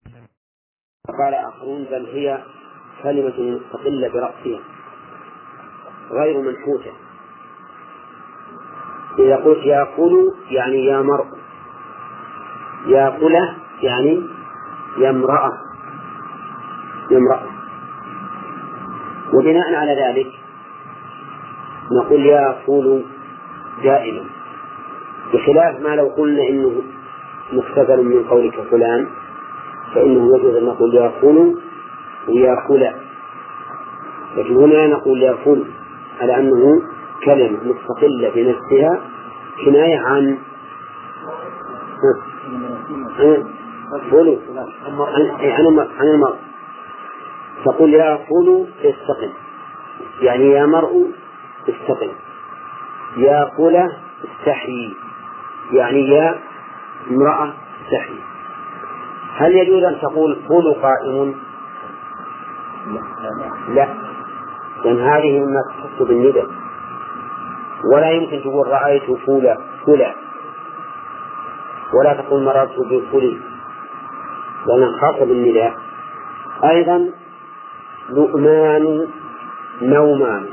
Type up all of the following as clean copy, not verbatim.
قال آخرون بل هي كلمة مستقلة برأسها غير منحوتة. إذا قلت يأكل يعني يا مرء، يأكله يعني يمرأة، وبناء على ذلك نقول يأكل دائما، بخلاف ما لو قلنا إنه مختبر من قولك فلان فإنه يجوز أن نقول يأكل ويأكل، لكن هنا نقول يأكل على أنه كلمة مستقلة بنفسها كناية عن المرء. تقول يأكل استقل يعني يا مرء استقل، يأكل استحي يعني يا امرأة استحي. هل يجوز أن تقول كل قائم؟ لا، لأن هذه مما تخص بالندى، ولا يمكن تقول رأيت فلا، ولا تقول مررت بفلي لأنها خاصة بالندى. أيضا لؤمان نومان،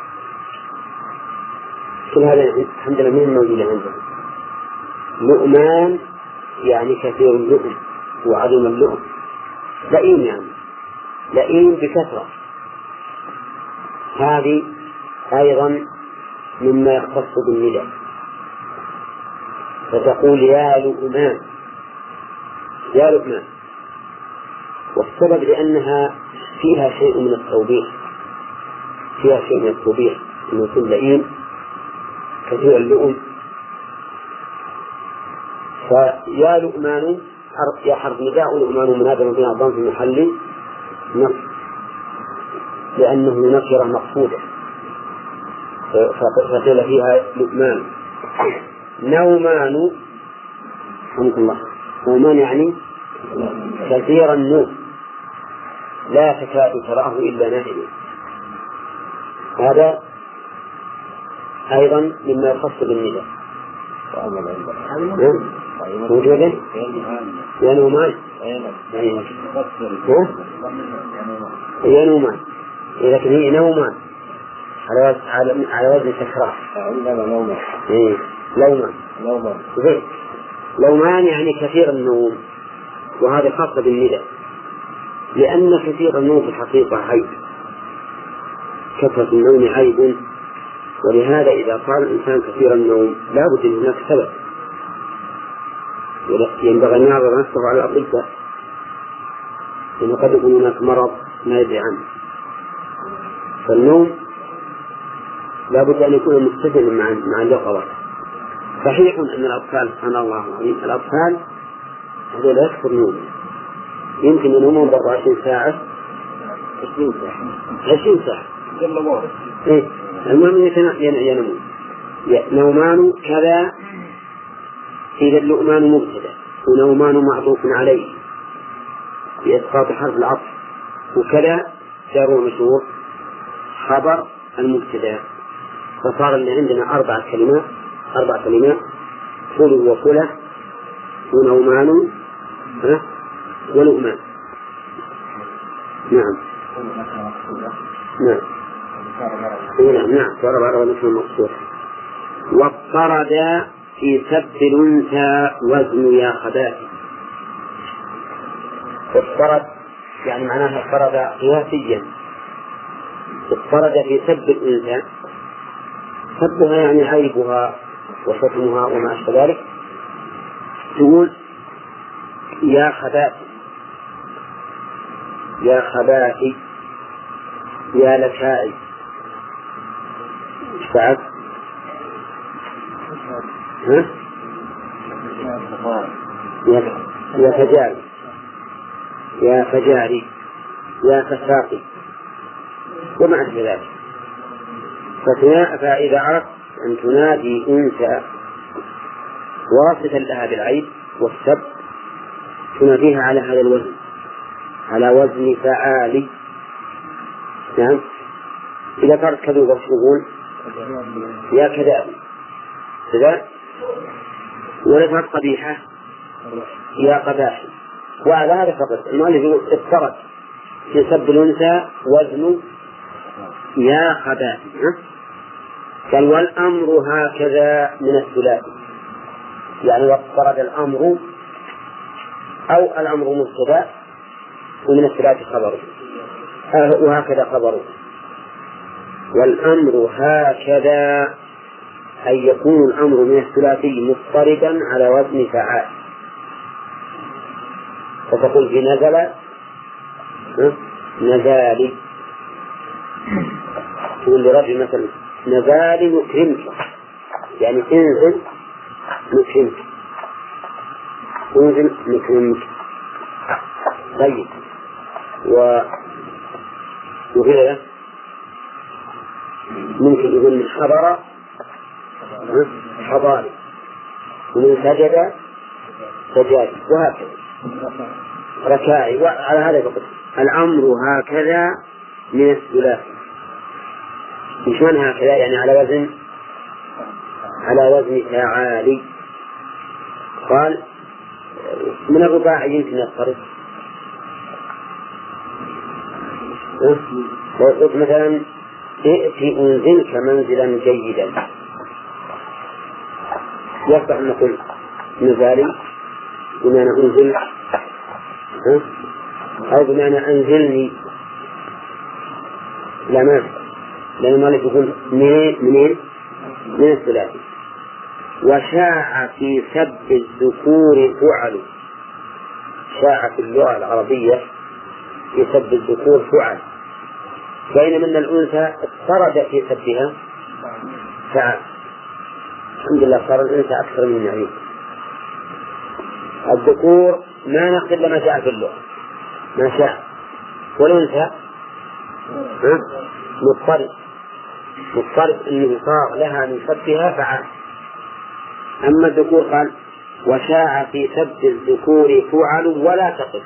كل هذا الحمد لله من موجودة عندنا. لؤمان يعني كثير اللؤم وعدم اللؤم، لئيم يعني لئيم بكثرة، هذه أيضا مما يختص بالندى، فتقول يا لؤمان يا لؤمان، والسبب لأنها فيها شيء من التوبيخ، إنه يكون لئيم كثير اللؤم. فيا لؤمان يا حرف نداء، لؤمان منادى بين الضم في محل نصب لأنه نكرة مقصودة، فقيل فيها لؤمان. نومان رحمك الله، نومان يعني كثير النوم لا تكاد تراه إلا نائم، هذا أيضا مما يخص بالنداء. موجودة يا نومان يا نومان، لكن هي نومان على وزن تكرار. لومان يعني كثير النوم، وهذا خاصة بالنداء، لأن كثير النوم في الحقيقة عيب، كثرة النوم عيب، ولهذا إذا قال الإنسان كثير النوم لا بد أن هناك سبب، ينبغي أن يعرض نفسه على الأطباء، لأنه قد يكون هناك مرض ما يدري عنه. فالنوم لا بد أن يكون متسما مع اليقظة. صحيح أن الأطفال سبحان الله العظيم الأطفال هذول لا يكثر نوم، يمكن ينومون برا 20 ساعة المهم ينومون. نومان كذا، إذا اللؤمان مبتدأ ونومان معطوف عليه بإسقاط حرف العطف، وكذا جار ومجرور خبر المبتدأ، فصار اللي عندنا أربع كلمات فل وفلة ونومان ولؤمان. نعم ضرب على وجه المقصود. واضطرد في سب الأنثى وزن يا خبائث. اضطرد يعني معناها اضطرد قياسيا، اضطرد في سب الأنثى، سبها يعني عيبها وشتمها وما أشبه ذلك، تقول يا خبائث يا خبائث يا لكائي، ايش بعد؟ يا فجاري يا فجاري يا فساقي وما أشبه ذلك. فإذا أردت أن تنادي أنثى واصفا لها بالعيب والسب تناديها على هذا الوزن، على وزن فعالي. نعم، إذا كانت كذوبة تقول يا كذابي كذا، وإذا كانت قبيحة يا قباحي وعلى هذا فقط المؤلف يقول افترض في سب الأنثى وزن يا خبائث. قال والأمر هكذا من الثلاثي، يعني وافترض الأمر أو الأمر مبتدأ ومن الثلاثي خبره، وهكذا خبره. والأمر هكذا أن يكون الأمر من الثلاثي مضطردا على وزن فعال، فتقول في نزل نزالي، تقول لرجل مثلا نزالي نكرمك، يعني انزل نكرمك، انزل نكرمك. طيب وغيره ممكن يقول من حضر حضاري، ومن سجد سجادي، وهكذا ركائي. وعلى هذا فقط الأمر هكذا من الثلاثي. مش من هكذا يعني على وزن فعالي. قال من الرباعي يمكن يضطرب، ويقول مثلا ائتي أنزلك منزلا جيدا، يصح أن نقول نزالي بمعنى أنزل، أو بمعنى أنزلني، لا ما، لأن المؤلف يقول منين من الثلاثي. وشاع في سب الذكور فعل، شاع في اللغة العربية في سب الذكور فعل، بينما أن الأنثى اضطرد في سبها فعل. الحمد لله صار الأنثى أكثر من النعيم. الذكور ما نقل لما جاء في اللغة ما شاء، والأنثى مضطرد أنه صار لها من سبها فعل. أما الذكور قال وشاع في سب الذكور فعل ولا تقف،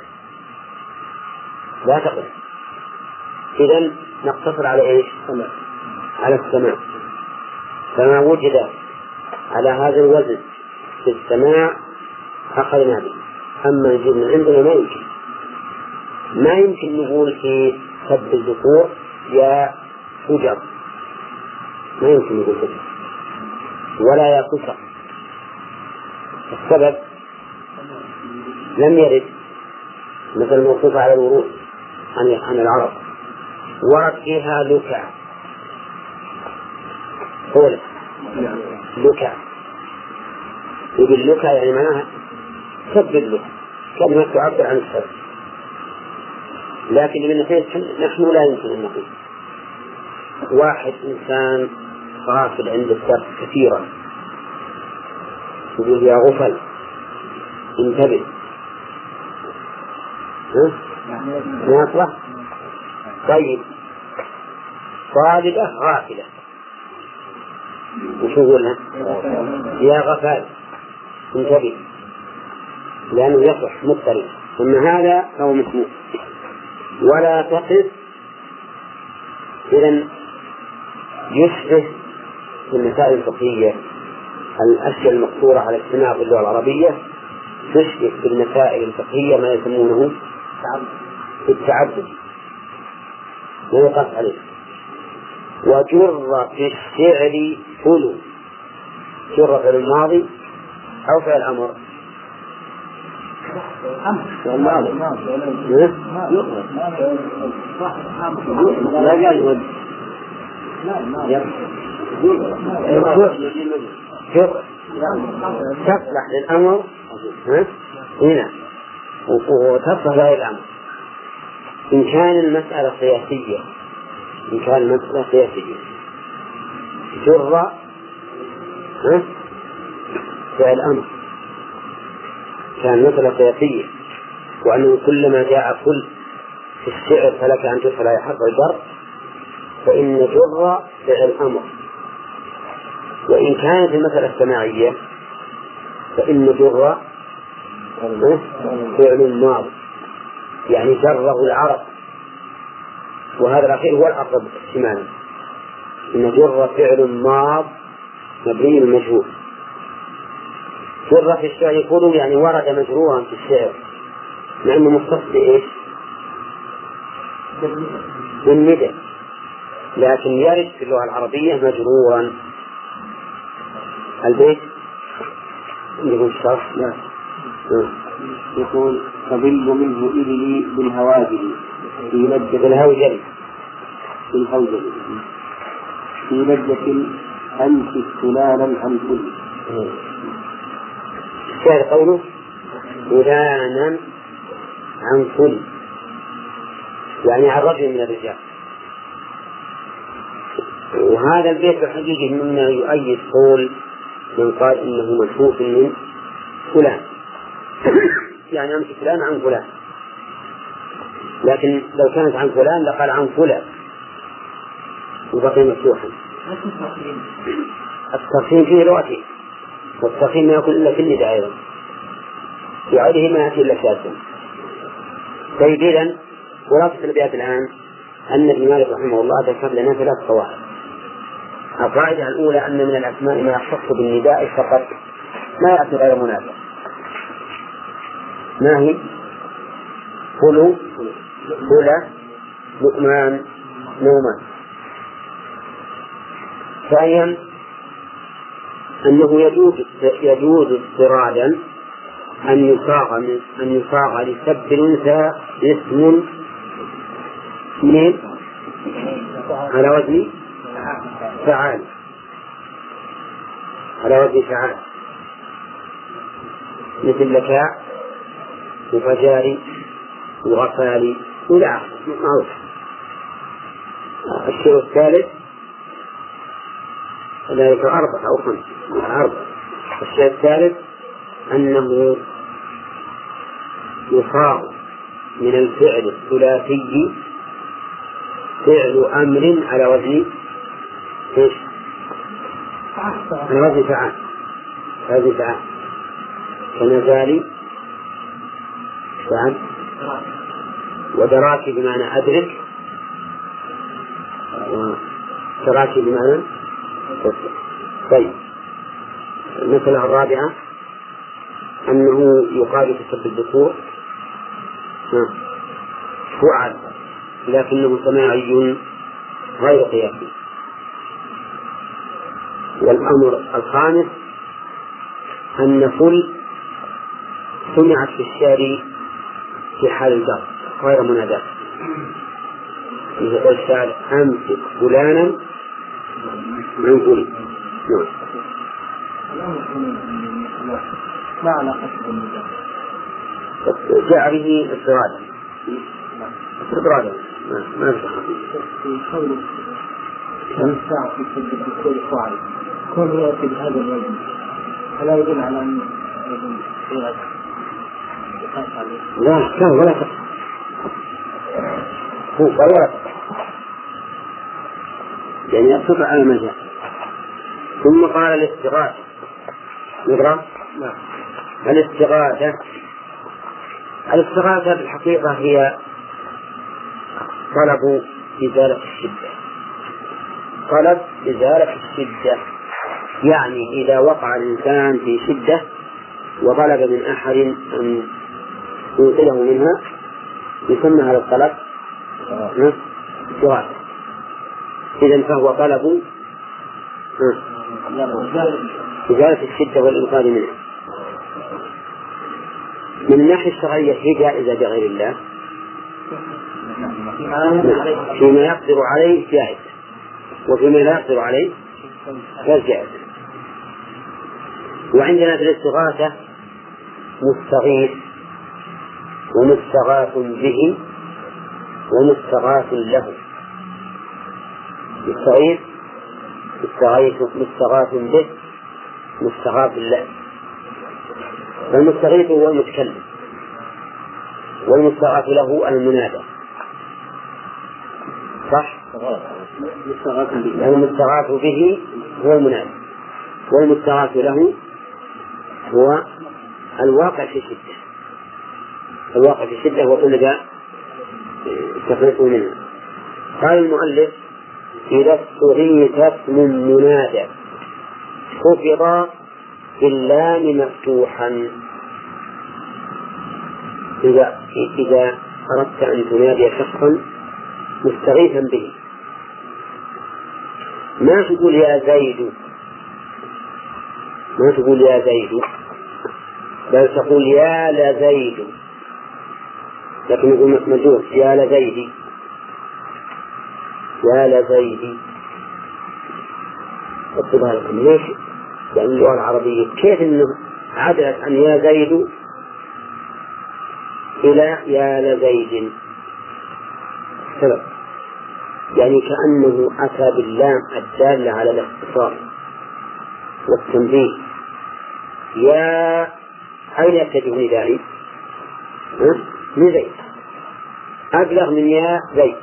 لا تقف. إذن نقتصر على إيش؟ على السماع. فما وجد على هذا الوزن في السماع أخذنا به. أما نجيب من عندنا ما يمكن نقول في سب الذكور يا فجر، ما يمكن نقول فجر ولا يا كسر. السبب لم يرد مثل موصوف على الورود عن العرب، ورد فيها لكع، قول لكع، يقول لكع يعني معناها سب اللكع، كلمة تعبر عن السبب. لكن من نحن لا يمكن أن نقول واحد إنسان غافل عند السبب كثيرا، يقول يا غفل انتبه، ما يطلع. طيب طالبة غافلة وشو يقولها يا غفال انتبه، لأنه يصح مضطرب. ثم هذا هو مسموع. ولا تقف إذن يشبه في المسائل الفقهية الأشياء المقصورة على اجتماع في اللغة العربية، تشبه في المسائل الفقهية ما يسمونه التعبد، لا يقاس عليه. وجر في الشعر فلو، جر في الماضي أو في الأمر لا يجوز تصلح للأمر هنا وتصلح لها الأمر إن كان المسألة قياسية. جر فعل أمر كان مسألة قياسية، وأنه كلما جاء كل في الشعر فلك أن تدخل على حق الجر، فإن جر فعل أمر. وإن كانت المسألة السماعية فإن جر فعل ماضي، يعني جره العرب، وهذا الأخير هو الأقرب احتمالا. إن جر فعل ماض مبني المجهول. جر في الشعر يقولون يعني ورد مجرورا في الشعر لأنه مختص بإيش؟ بالندى، لكن يرد في اللغة العربية مجرورا. البيت يقول الشرح يقول قبل منه إلي بالهواجل في لجة الهوجل في لجة أمسك فلانا عن كل. الشعر قوله فلانا عن كل، يعني عن رجل من الرجال. وهذا البيت الحقيقي مما يؤيد قول من قال إنه منحوت من فلان يعني أمسك فلان عن فلان، لكن لو كانت عن فلان لقال عن فلان وبقي مفتوحا. الترخيم فيه لغتين، والترخيم ما يكون إلا في النداء أيضا، في غيره ما يأتي إلا شاذا. طيب إذن خلاصة الأبيات الآن أن ابن مالك رحمه الله ذكر لنا 3 قواعد. القاعدة الأولى أن من الأسماء ما يختص بالنداء فقط ما يأتي غير مناسب. ما هي؟ فلو، فلا، لقمان، نومان. ثانيا أنه يجوز اضطرادا أن يصاغ لسب الأنثى اسم منين؟ على وزن فعال، على وزن فعال، مثل لكاء وفجاري وغفالي إلى آخره. الشيء الثالث ذلك 4 أو 5. الشيء الثالث أنه يصاغ من الفعل الثلاثي فعل أمر على وزن إيش؟ على وزن فعال، كنزالي فعل، ودراكي بمعنى أدرك، وتراكي بمعنى أدرك. طيب المسألة الرابعة أنه يقال في الذكور فعل لكنه سماعي غير قياسي. والأمر الخامس أن فل سمعت في الشعر في حال الجر غير مناداة، يقول الشاعر أمسك فلانا عن كل. ما علاقة بالنداء؟ جاء به استرادا ما في قوله الساعة في الدكتور فاعل كون يأتي بهذا الوزن فلا يدل على أن لا كان ولا يعني يقصد على ما جاء. ثم قال الاستغاثة. نقرأ؟ الاستغاثة بالحقيقة هي طلب إزالة الشدة، يعني إذا وقع الإنسان في شدة وطلب من أحد أن ينقذه منها يسمى هذا الطلب استغاثة. إذن فهو طلب إزالة الشدة والإنقاذ منها. من الناحية الشرعية هي جائزة بغير الله، فيما يقدر عليه جائزة، وفيما لا يقدر عليه غير جائزة. وعندنا في الاستغاثة مستغيث ومستغاث به ومستغاث له. مستغاث به مستغاث له. فالمستغيث هو المتكلم والمستغاث له المنادى، صح؟ المستغاث به هو المنادى والمستغاث له هو الواقع في الشدة وطلب تفريقه منه. قال المؤلف إذا استغيث اسم منادى خفض باللام مفتوحا. إذا أردت أن تنادي شخصا مستغيثا به ما تقول يا زيد، ما تقول يا زيد، بل تقول يا لزيد، لكن يقول مجهول يا لزيد، يا لزيد. اكتبها لكم ليش؟ لأن اللغة العربية كيف إنه عدلت عن يا زيد إلى يا لزيد؟ سبب يعني كأنه أتى باللام الدالة على الاختصار والتنبيه. يا أين يتجه ندائي؟ من زيد، أبلغ من يا زيد،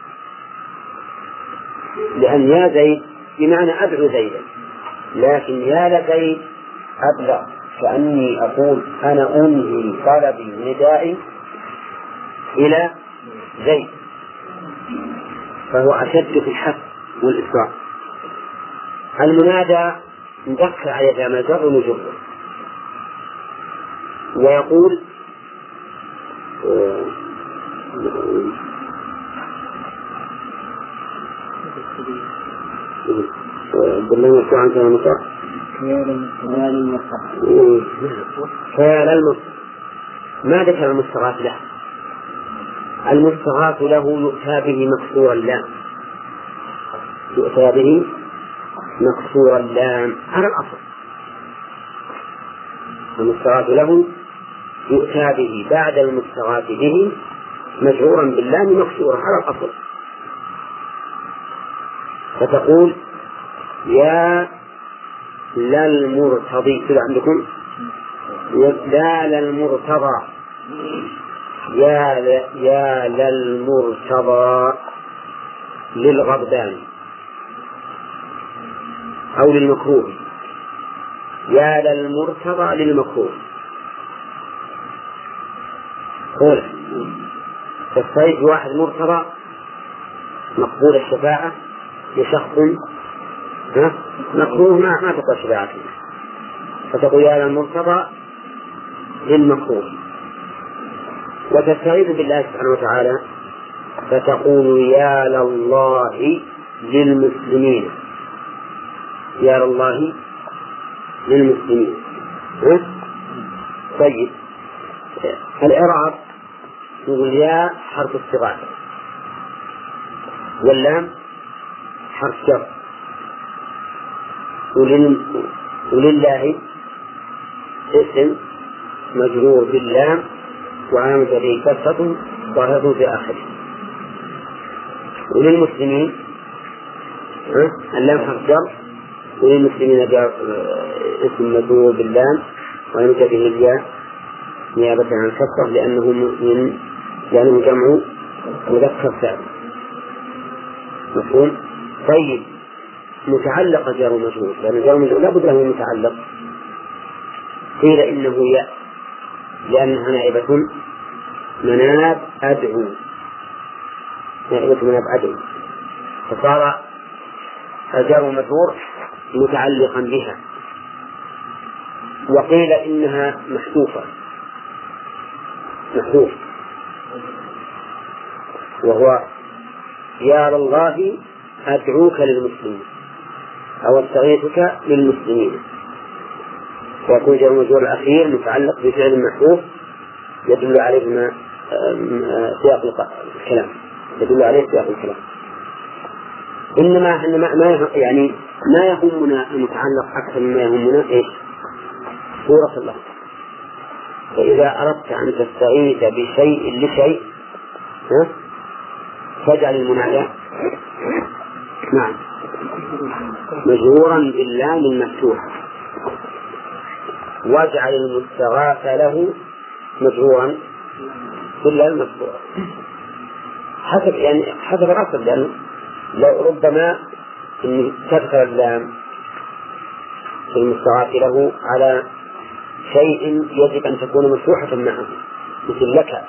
لأن يا زيد بمعنى أدعو زيدا، لكن يا لزيد أبلغ، كأني أقول أنا أنهي طلبي ندائي إلى زيد، فهو أشد في الحث والإسراع. المنادى مذكر على جمع جر ومجرد، ويقول بالله يرفع عنك المصر خيال المصر. ما ذكر المستغاث له، المستغاث له يؤتى به مكسور اللام، يؤتى به مكسور اللام على الأصل. المستغاث له يؤتى به بعد المستغاث به مجرورا باللام مكسورا على الأصل، فتقول يا للمرتضي كذا عندكم، لا للمرتضى، يا للمرتضى للغضبان أو للمكروه، يا للمرتضى للمكروه. قول الصيد واحد مرتضى مقبول الشفاعة لشخص مكروه ما تقبل شفاعته، فتقول يا للمرتضى للمكروه. وتستعيذ بالله سبحانه وتعالى فتقول يا لله للمسلمين، يا لله للمسلمين. طيب الإعراب نقول يا حرف استغاثة، واللام حرف جر، ولله اسم مجرور باللام وعامل به كسرة ظاهرة في آخره. وللمسلمين اللام حرف جر، وللمسلمين جار اسم مجرور باللام وعامل به الياء نيابة عن كسرة لأنه جمع مذكر سالم. مفهوم؟ طيب متعلق جار ومجرور، لأن جار ومجرور لا بد له من متعلق. قيل إنه ياء لأنها نائبة مناب أدعو، نائبة مناب أدعو، فصار جار ومجرور متعلقا بها. وقيل إنها محذوفة، محذوف، وهو يا لله أدعوك للمسلمين أو استغيثك للمسلمين، ويكون جار ومجرور الأخير متعلق بفعل محذوف يدل عليه سياق الكلام، يدل عليه سياق الكلام. إنما ما يهمنا المتعلق أكثر مما يهمنا إيش؟ سورة الله. فإذا أردت أن تستغيث بشيء لشيء فاجعل المنادى مجرورا باللام المفتوحة، واجعل المستغاث له مجرورا باللام المفتوحة حسب الأصل، لأنه لو ربما إن تذكر اللام في المستغاث له على شيء يجب أن تكون مفتوحة معه مثل لك،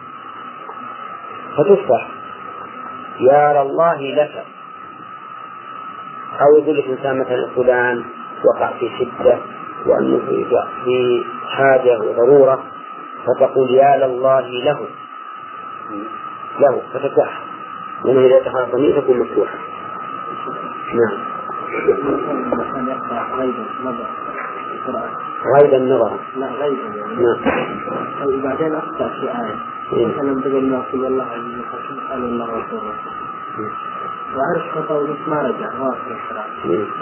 فتصبح يا لله لك. أو يقول لك إنسان مثلا فلان وقع في شدة وأنه في حاجة وضرورة فتقول يا لله له فتفتح، لأنه إذا دخل الضمير تكون مفتوحة. نعم. غيب النظر. لا غيب. نعم. وبعدين أخطأ في آية مثلا بدل ما في الله عز وجل سبحان الله وسلم وعرف خطأ بس ما رجع واصل الصلاة.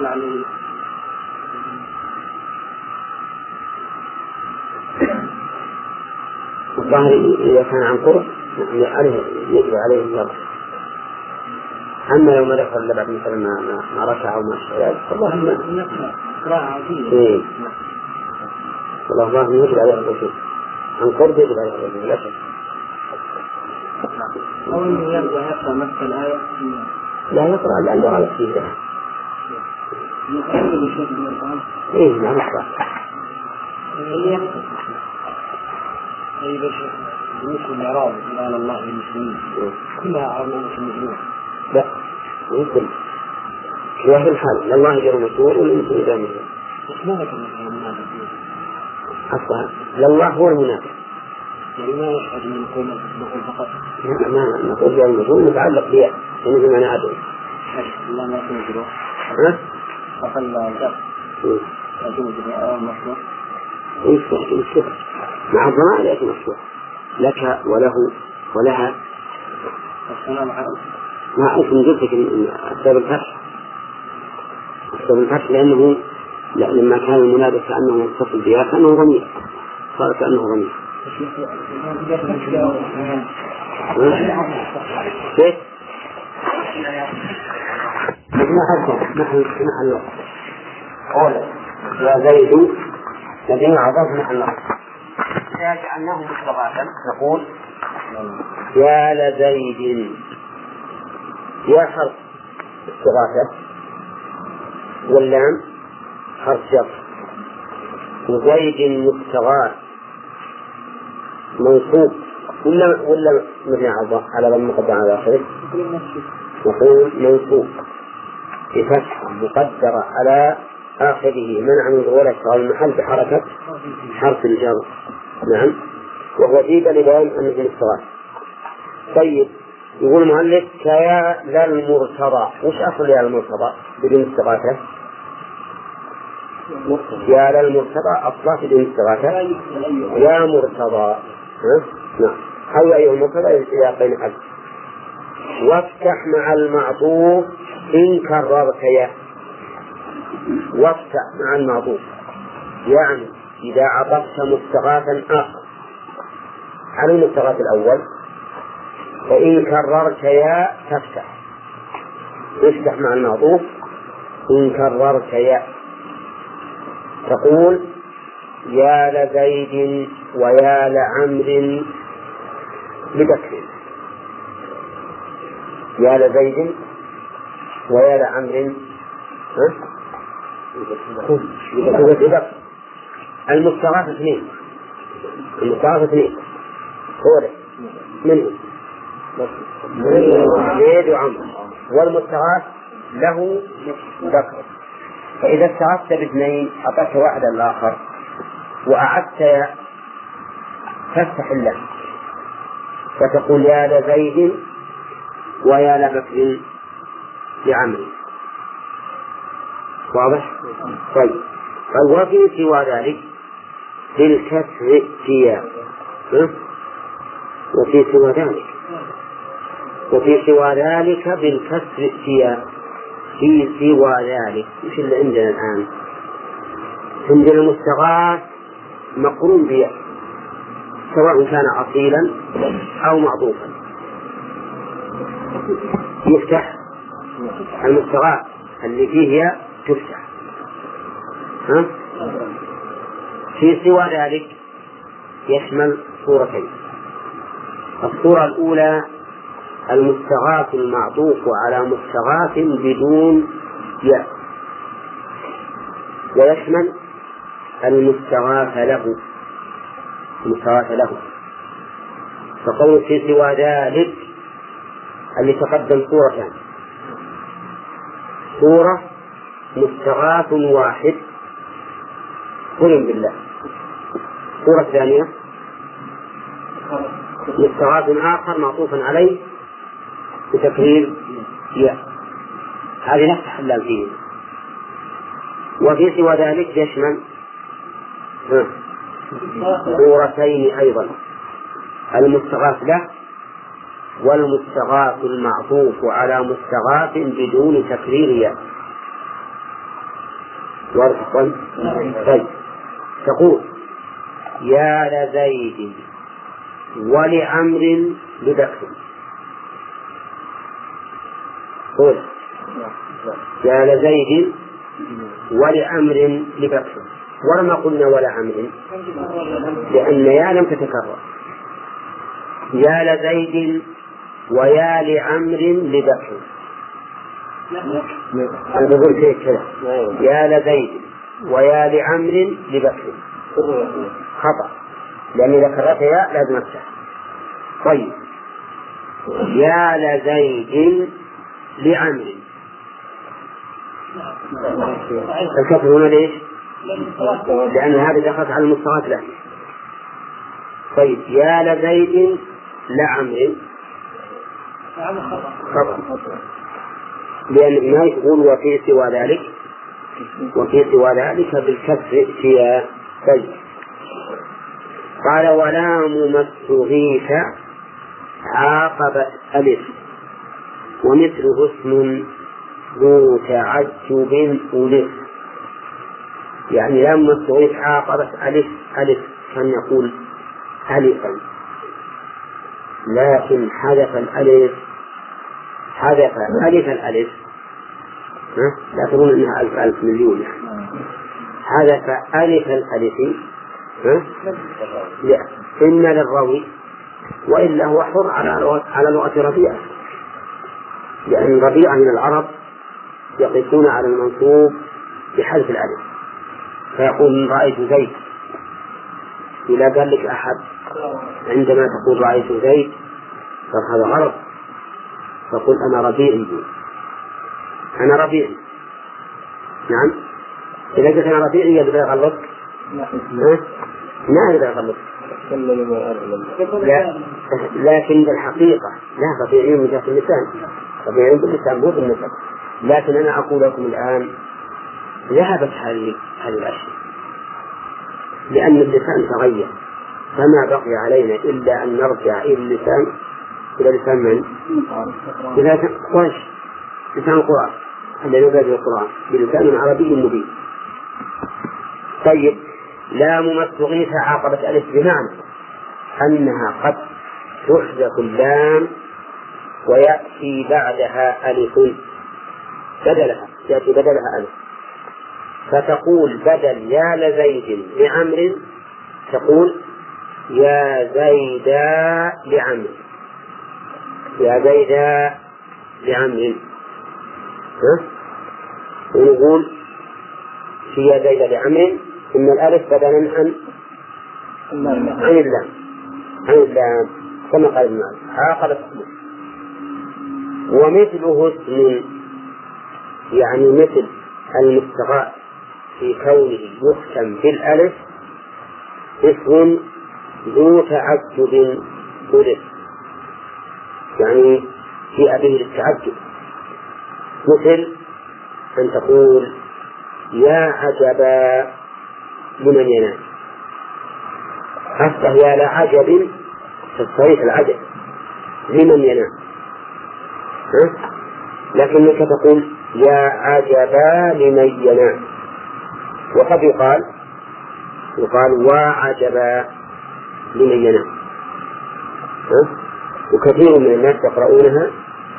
الظاهر إذا كان عن قرب يجب عليه النظر. أما لو ما دخل إلا بعد مثلا ما ركع أو ما شاء فالله ما قراءة عظيمة. والله يجب عليه الوجوب عن قرب، يجب عليه الوجوب لا شك. أو أنه يرجع يقرأ نفس الآية. لا يقرأ لأن يرى فيه ده. لا يقرأ. أي بشر بالنسبة للإعراب سبحان الله للمسلمين كلها عرضنا في المجموع. لا يمكن في هذا الحال لله جل مسؤول والمسلمين جامعين. بس ما ذكرنا فيها المنافق أصلا لله هو المنافق، يعني ما يحتاج من نقول فقط. ما نقول جل مسؤول متعلق بها يعني بمعنى عدل. الله ما يكون جروح أقل الجر يكون جروح مفتوح يفتح مع الضمان يأتي مفتوح لك وله ولها. ما أسم جلتك أسباب الفتح لأنه لما كان المنادى كأنه يتصل بها كأنه ضمير صار كأنه ضمير. كيف؟ نحن قول يا زيد الذين عرضوا نحن إذا جعلناه مستغاثا نقول يا لزيد، يا حرف استغاثة واللام حرف شر، وزيد مستغاث منصوب ولا مبني على ضم مقدر على آخره؟ نقول منصوب بفتحة مقدرة على آخره منع من ظهور اشتغال المحل بحركة حرف الجر. نعم. وهو في لبيان أنه مستغاث. طيب يقول المؤلف كيا ذا المرتضى. وش أصل يا المرتضى بدون استغاثة؟ يا ذا المرتضى أصلا بدون استغاثة يا مرتضى. نعم. أو أيها المرتضى يا بين حد. وافتح مع المعطوف إن كررت يا. وافتح مع المعطوف يعني إذا عطفت مستغاثا آخر على المستغاث الأول فإن كررت يا تفتح. افتح مع المعطوف إن كررت يا تقول يا لزيد ويا لعمر بذكر. يا لزيد ويا لعمر المستغاث اثنين هو ده منه زيد وعمر، والمستغاث له ذكر. فإذا استغاثت باثنين أعطيت واحدا الآخر وأعدت تفتح الله فتقول يا لزيد ويا لبكر لعمر. واضح؟ طيب وفي سوى ذلك بالكسر ائتيا. وفي سوى ذلك بالكسر ائتيا. في سوى ذلك مش اللي عندنا الآن. عندنا مستغاث مقرون بيا سواء كان أصيلا أو معطوفا. يفتح المستغاث اللي فيه تفتح. في سوى ذلك يشمل صورتين. الصورة الأولى المستغاث المعطوف على مستغاث بدون ياء، ويشمل المستغاث له. فقول في سوى ذلك اللي تقدم صورتان: صورة مستغاث واحد قل بالله، الصورة الثانية مستغاث آخر معطوفا عليه بتكرير ياء، هذه نفس حلال فيه. وفي سوى ذلك يشمل صورتين أيضا، المستغاث له والمستغاث المعطوف على مستغاث بدون تكرير ياء. طيب تقول يا لزيد ولعمر ببكر، قول يا لزيد ولعمر لبكر، ولما قلنا ولا عمر لأن يا لم تتكرر. يا لزيد ويا لعمر لبكر، أنا بقول فيه كذا يا لزيد ويا لعمر لبكر، خطأ لأن إذا كررت يا لازم أفتح. طيب يا لزيد لعمر، الكسر هنا ليش؟ لأن هذه دخلت على المستغاث له. طيب يا لزيد لعمر، خطأ لأن ما يقول وفي سوى ذلك، وفي سوى ذلك بالكسر فيها. طيب قال ولام مستغيث عاقبت ألف ومثله اسم ذو تعجب ألف، يعني لام مستغيث عاقبت ألف كان يقول ألفا، لكن حذف الألف الألف، لا تقول إنها ألف مليون يعني، حذف ألف الألف لا إن للروي، وإلا هو حر على لغة ربيعة، لأن ربيعة من العرب يقيسون على المنصوب بحذف الألف، فيقول رأيت زيد. إذا قال لك أحد عندما تقول رأيت زيد فهذا غلط، فقل أنا ربيع، أنا ربيع. نعم إذا قلت أنا ربيع يبدأ يغلطك، ما يبدأ يغلطك، لكن بالحقيقة لا، ربيعين من جهة اللسان، ربيعين باللسان مو بالنسب. لكن أنا أقول لكم الآن ذهبت هذه الأشياء لأن اللسان تغير، فما بقي علينا إلا أن نرجع إلى اللسان، إلى لسان من؟ إلى قريش، لسان القرآن الذي يبادر القرآن بلسان عربي مبين. طيب لام مستغيث عاقبت ألف بمعنى أنها قد تحذف اللام ويأتي بعدها ألف بدلها، يأتي بدلها ألف، فتقول بدل يا لزيد لعمر تقول يا زيدا لعمر، يا زيدا لعمر، ونقول في يا زيدا لعمر إن الألف بدلا عن اللام كما قال ابن مالك عاقبت اسمه. ومثله اسم، يعني مثل المستغاث في كونه يختم بالألف اسم ذو تعجب ألف، يعني في أبيه للتعجب، مثل أن تقول يا عجبا لمن ينام، أصله يا لعجب في الصريح العجب لمن ينام، لكنك تقول يا عجبا لمن ينام. وقد يقال وعجبا لمن ينام، وكثير من الناس يقرؤونها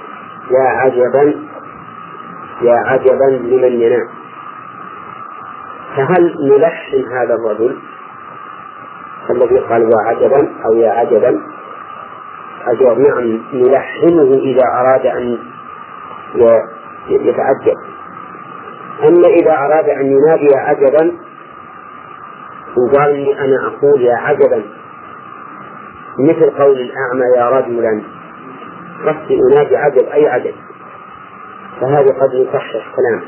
يا عجبا لمن ينام. فهل نلحن هذا الرجل الذي قال وعجبا أو يا عجبا؟ الجواب نعم نلحنه إذا أراد أن يتعجب. أما إذا أراد أن ينادي عجبا وقال لي أنا أقول يا عجبا، مثل قول الأعمى يا رجلا، قصدي أنادي عجب أي عجب، فهذا قد يصحح كلامه.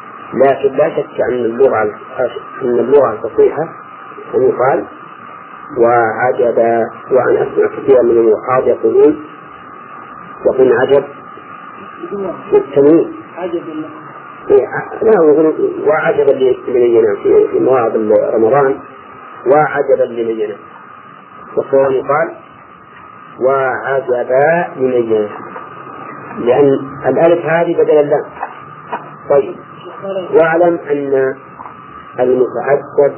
لكن لا شك أن اللغة الفصيحة أن يقال وعجب. وأنا أسمع كثيرا من الوعاظ يقولون عجب التمييز. لا يقولون وعجبا لمن ينام في مواعظ رمضان، وعجبا لمن ينام، والصواب يقال وعجبا لمن ينام، لأن الألف هذه بدل اللام. طيب، واعلم أن المتعدد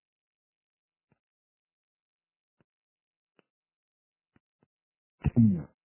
لا